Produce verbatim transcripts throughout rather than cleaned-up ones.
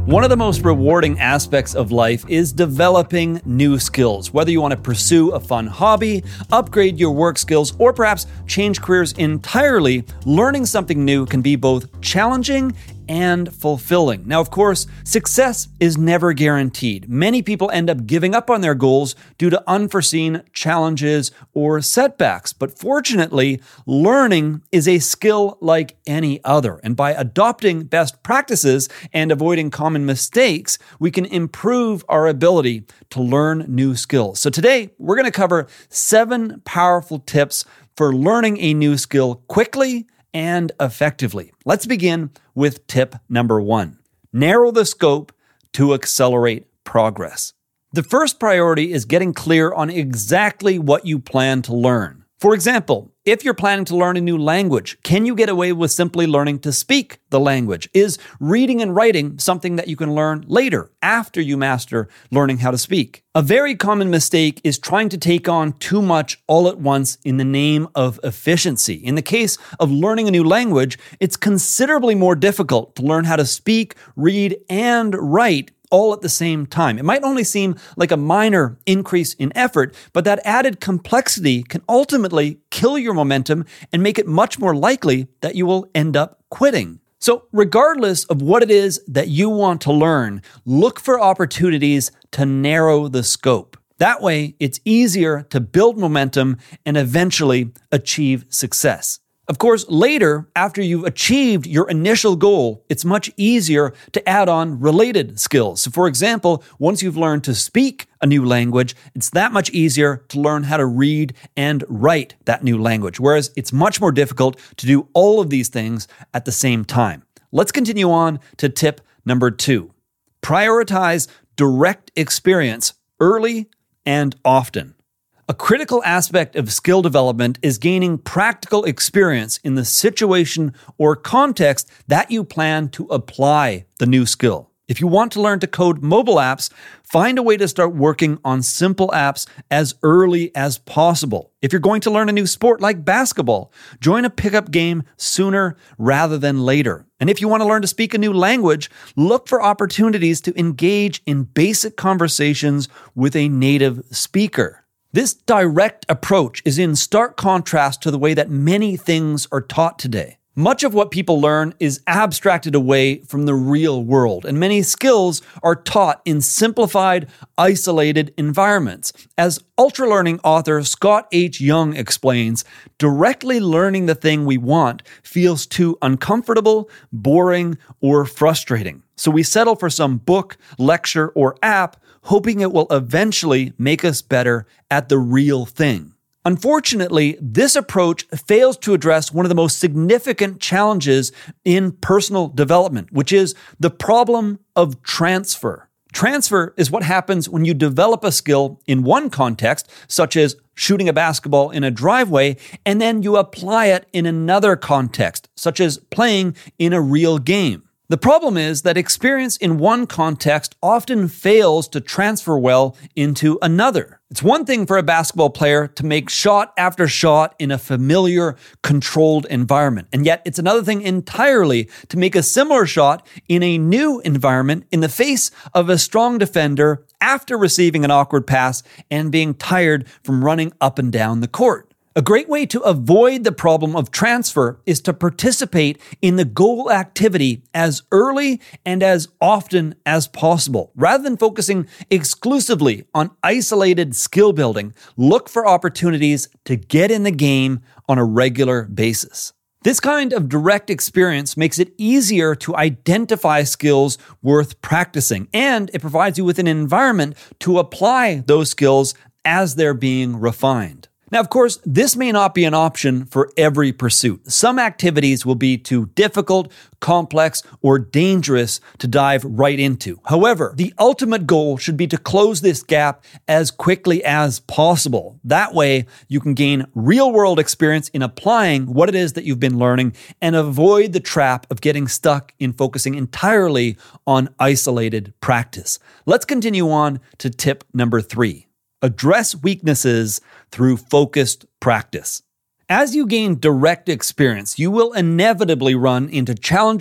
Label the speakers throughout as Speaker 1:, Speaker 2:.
Speaker 1: One of the most rewarding aspects of life is developing new skills. Whether you want to pursue a fun hobby, upgrade your work skills, or perhaps change careers entirely, learning something new can be both challenging and fulfilling. Now, of course, success is never guaranteed. Many people end up giving up on their goals due to unforeseen challenges or setbacks. But fortunately, learning is a skill like any other. And by adopting best practices and avoiding common mistakes, we can improve our ability to learn new skills. So today, we're going to cover seven powerful tips for learning a new skill quickly and effectively. Let's begin with tip number one. Narrow the scope to accelerate progress. The first priority is getting clear on exactly what you plan to learn. For example, if you're planning to learn a new language, can you get away with simply learning to speak the language? Is reading and writing something that you can learn later, after you master learning how to speak? A very common mistake is trying to take on too much all at once in the name of efficiency. In the case of learning a new language, it's considerably more difficult to learn how to speak, read, and write all at the same time. It might only seem like a minor increase in effort, but that added complexity can ultimately kill your momentum and make it much more likely that you will end up quitting. So regardless of what it is that you want to learn, look for opportunities to narrow the scope. That way, it's easier to build momentum and eventually achieve success. Of course, later, after you've achieved your initial goal, it's much easier to add on related skills. So for example, once you've learned to speak a new language, it's that much easier to learn how to read and write that new language, whereas it's much more difficult to do all of these things at the same time. Let's continue on to tip number two. Prioritize direct experience early and often. A critical aspect of skill development is gaining practical experience in the situation or context that you plan to apply the new skill. If you want to learn to code mobile apps, find a way to start working on simple apps as early as possible. If you're going to learn a new sport like basketball, join a pickup game sooner rather than later. And if you want to learn to speak a new language, look for opportunities to engage in basic conversations with a native speaker. This direct approach is in stark contrast to the way that many things are taught today. Much of what people learn is abstracted away from the real world, and many skills are taught in simplified, isolated environments. As ultra-learning author Scott H. Young explains, directly learning the thing we want feels too uncomfortable, boring, or frustrating. So we settle for some book, lecture, or app, hoping it will eventually make us better at the real thing. Unfortunately, this approach fails to address one of the most significant challenges in personal development, which is the problem of transfer. Transfer is what happens when you develop a skill in one context, such as shooting a basketball in a driveway, and then you apply it in another context, such as playing in a real game. The problem is that experience in one context often fails to transfer well into another. It's one thing for a basketball player to make shot after shot in a familiar, controlled environment, and yet it's another thing entirely to make a similar shot in a new environment in the face of a strong defender after receiving an awkward pass and being tired from running up and down the court. A great way to avoid the problem of transfer is to participate in the goal activity as early and as often as possible. Rather than focusing exclusively on isolated skill building, look for opportunities to get in the game on a regular basis. This kind of direct experience makes it easier to identify skills worth practicing, and it provides you with an environment to apply those skills as they're being refined. Now, of course, this may not be an option for every pursuit. Some activities will be too difficult, complex, or dangerous to dive right into. However, the ultimate goal should be to close this gap as quickly as possible. That way, you can gain real-world experience in applying what it is that you've been learning and avoid the trap of getting stuck in focusing entirely on isolated practice. Let's continue on to tip number three. Address weaknesses through focused practice. As you gain direct experience, you will inevitably run into challenges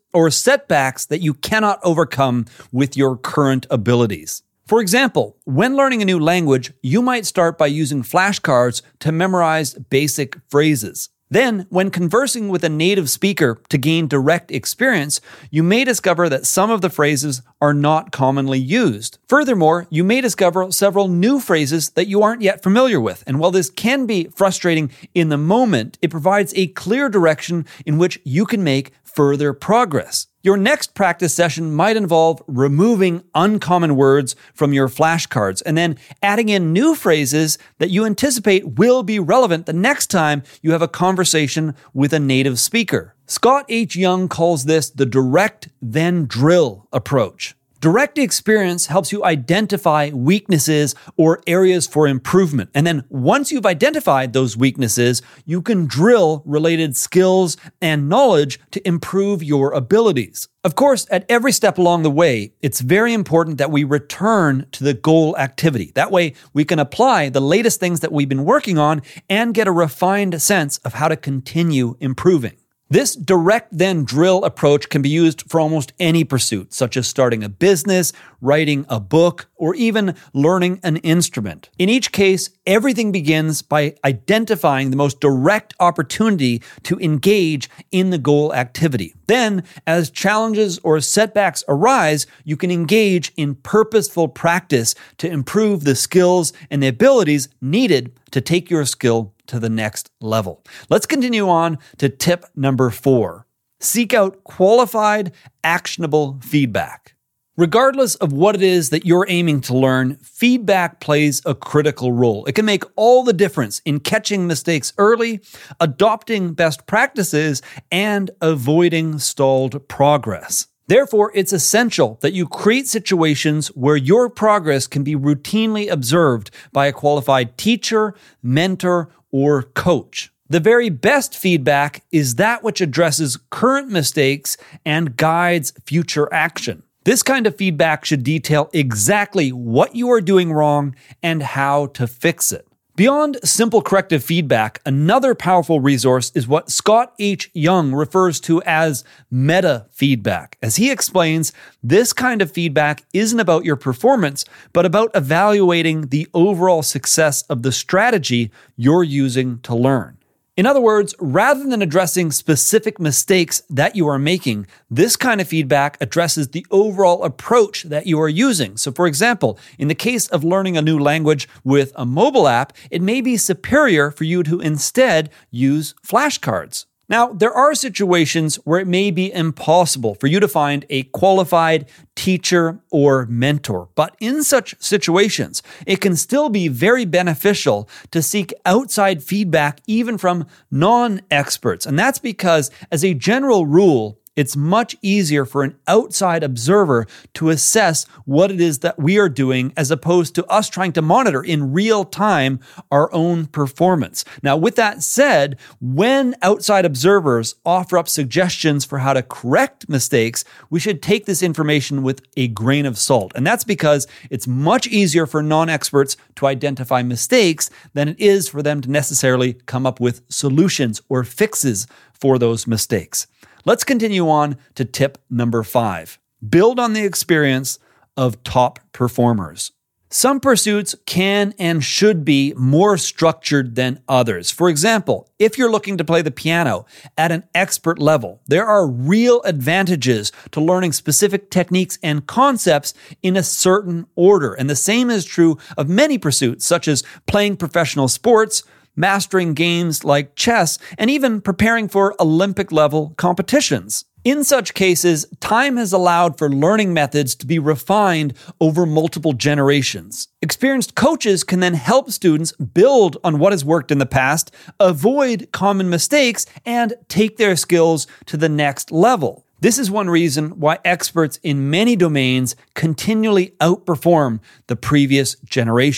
Speaker 1: or setbacks that you cannot overcome with your current abilities. For example, when learning a new language, you might start by using flashcards to memorize basic phrases. Then, when conversing with a native speaker to gain direct experience, you may discover that some of the phrases are not commonly used. Furthermore, you may discover several new phrases that you aren't yet familiar with. And while this can be frustrating in the moment, it provides a clear direction in which you can make further progress. Your next practice session might involve removing uncommon words from your flashcards and then adding in new phrases that you anticipate will be relevant the next time you have a conversation with a native speaker. Scott H. Young calls this the direct then drill approach. Direct experience helps you identify weaknesses or areas for improvement. And then once you've identified those weaknesses, you can drill related skills and knowledge to improve your abilities. Of course, at every step along the way, it's very important that we return to the goal activity. That way, we can apply the latest things that we've been working on and get a refined sense of how to continue improving. This direct then drill approach can be used for almost any pursuit, such as starting a business, writing a book, or even learning an instrument. In each case, everything begins by identifying the most direct opportunity to engage in the goal activity. Then, as challenges or setbacks arise, you can engage in purposeful practice to improve the skills and the abilities needed to take your skill to the next level. Let's continue on to tip number four. Seek out qualified, actionable feedback. Regardless of what it is that you're aiming to learn, feedback plays a critical role. It can make all the difference in catching mistakes early, adopting best practices, and avoiding stalled progress. Therefore, it's essential that you create situations where your progress can be routinely observed by a qualified teacher, mentor, or coach. The very best feedback is that which addresses current mistakes and guides future action. This kind of feedback should detail exactly what you are doing wrong and how to fix it. Beyond simple corrective feedback, another powerful resource is what Scott H. Young refers to as meta feedback. As he explains, this kind of feedback isn't about your performance, but about evaluating the overall success of the strategy you're using to learn. In other words, rather than addressing specific mistakes that you are making, this kind of feedback addresses the overall approach that you are using. So for example, in the case of learning a new language with a mobile app, it may be superior for you to instead use flashcards. Now, there are situations where it may be impossible for you to find a qualified teacher or mentor, but in such situations, it can still be very beneficial to seek outside feedback even from non-experts. And that's because, as a general rule, it's much easier for an outside observer to assess what it is that we are doing as opposed to us trying to monitor in real time our own performance. Now, with that said, when outside observers offer up suggestions for how to correct mistakes, we should take this information with a grain of salt. And that's because it's much easier for non-experts to identify mistakes than it is for them to necessarily come up with solutions or fixes for those mistakes. Let's continue on to tip number five. Build on the experience of top performers. Some pursuits can and should be more structured than others. For example, if you're looking to play the piano at an expert level, there are real advantages to learning specific techniques and concepts in a certain order. And the same is true of many pursuits, such as playing professional sports, mastering games like chess, and even preparing for Olympic-level competitions. In such cases, time has allowed for learning methods to be refined over multiple generations. Experienced coaches can then help students build on what has worked in the past, avoid common mistakes, and take their skills to the next level. This is one reason why experts in many domains continually outperform the previous generation.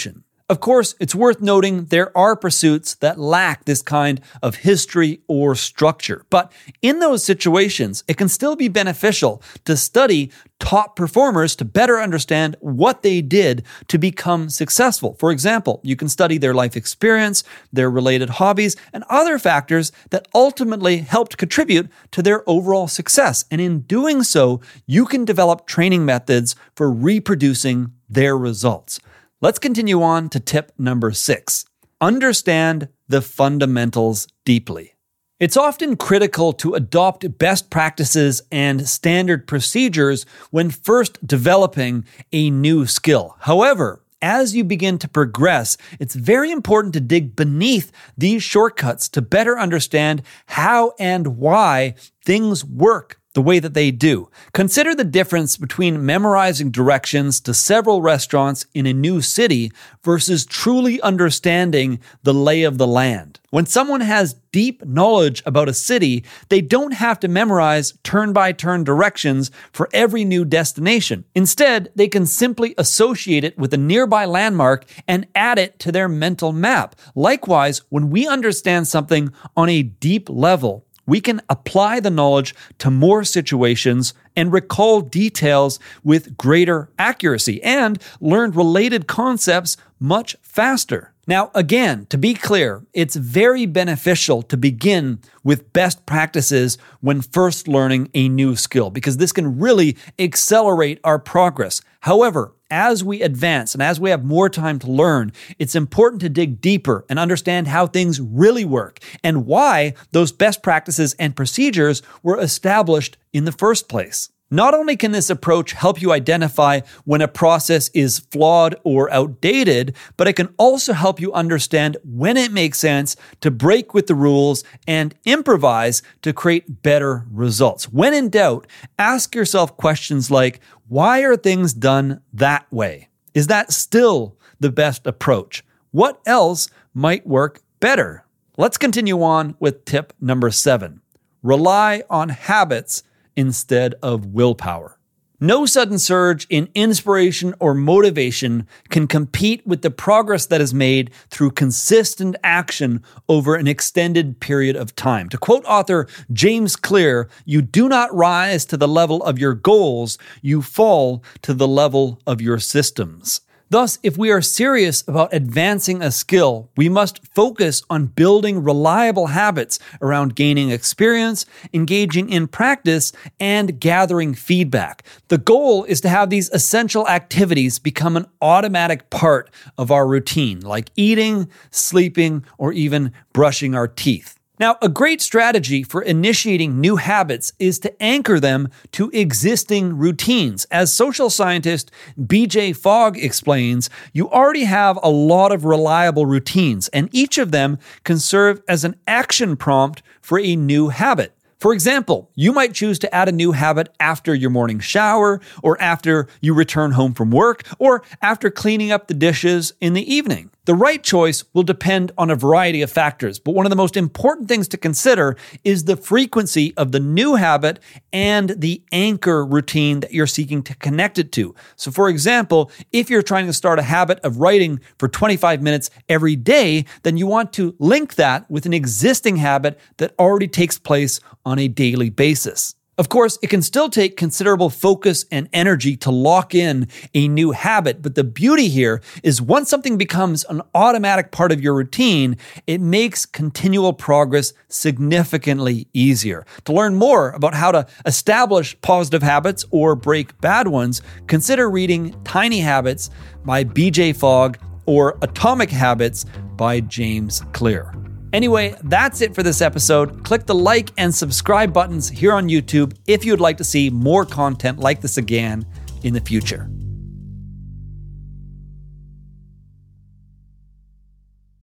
Speaker 1: Of course, it's worth noting there are pursuits that lack this kind of history or structure. But in those situations, it can still be beneficial to study top performers to better understand what they did to become successful. For example, you can study their life experience, their related hobbies, and other factors that ultimately helped contribute to their overall success. And in doing so, you can develop training methods for reproducing their results. Let's continue on to tip number six. Understand the fundamentals deeply. It's often critical to adopt best practices and standard procedures when first developing a new skill. However, as you begin to progress, it's very important to dig beneath these shortcuts to better understand how and why things work the way that they do. Consider the difference between memorizing directions to several restaurants in a new city versus truly understanding the lay of the land. When someone has deep knowledge about a city, they don't have to memorize turn-by-turn directions for every new destination. Instead, they can simply associate it with a nearby landmark and add it to their mental map. Likewise, when we understand something on a deep level, we can apply the knowledge to more situations and recall details with greater accuracy and learn related concepts much faster. Now, again, to be clear, it's very beneficial to begin with best practices when first learning a new skill because this can really accelerate our progress. However, as we advance and as we have more time to learn, it's important to dig deeper and understand how things really work and why those best practices and procedures were established in the first place. Not only can this approach help you identify when a process is flawed or outdated, but it can also help you understand when it makes sense to break with the rules and improvise to create better results. When in doubt, ask yourself questions like, why are things done that way? Is that still the best approach? What else might work better? Let's continue on with tip number seven. Rely on habits instead of willpower. No sudden surge in inspiration or motivation can compete with the progress that is made through consistent action over an extended period of time. To quote author James Clear, you do not rise to the level of your goals, you fall to the level of your systems. Thus, if we are serious about advancing a skill, we must focus on building reliable habits around gaining experience, engaging in practice, and gathering feedback. The goal is to have these essential activities become an automatic part of our routine, like eating, sleeping, or even brushing our teeth. Now, a great strategy for initiating new habits is to anchor them to existing routines. As social scientist B J Fogg explains, you already have a lot of reliable routines, and each of them can serve as an action prompt for a new habit. For example, you might choose to add a new habit after your morning shower, or after you return home from work, or after cleaning up the dishes in the evening. The right choice will depend on a variety of factors, but one of the most important things to consider is the frequency of the new habit and the anchor routine that you're seeking to connect it to. So for example, if you're trying to start a habit of writing for twenty-five minutes every day, then you want to link that with an existing habit that already takes place on a daily basis. Of course, it can still take considerable focus and energy to lock in a new habit, but the beauty here is once something becomes an automatic part of your routine, it makes continual progress significantly easier. To learn more about how to establish positive habits or break bad ones, consider reading Tiny Habits by B J Fogg or Atomic Habits by James Clear. Anyway, that's it for this episode. Click the like and subscribe buttons here on YouTube if you'd like to see more content like this again in the future.